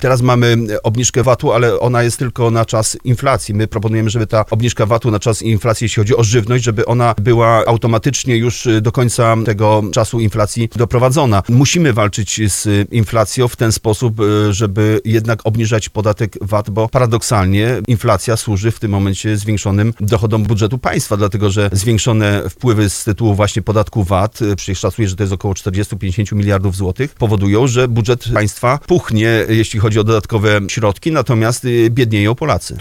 Teraz mamy obniżkę VAT-u, ale ona jest tylko na czas inflacji. My proponujemy, żeby ta obniżka VAT-u na czas inflacji, jeśli chodzi o żywność, żeby ona była automatycznie już do końca tego czasu inflacji doprowadzona. Musimy walczyć z inflacją w ten sposób, żeby jednak obniżać podatek VAT, bo paradoksalnie inflacja służy w tym momencie zwiększonym dochodom budżetu państwa, dlatego że zwiększone wpływy z tytułu właśnie podatku VAT, przecież szacuje, że to jest około 40-50 miliardów złotych, powodują, że budżet państwa puchnie, jeśli chodzi o dodatkowe środki, natomiast biednieją Polacy.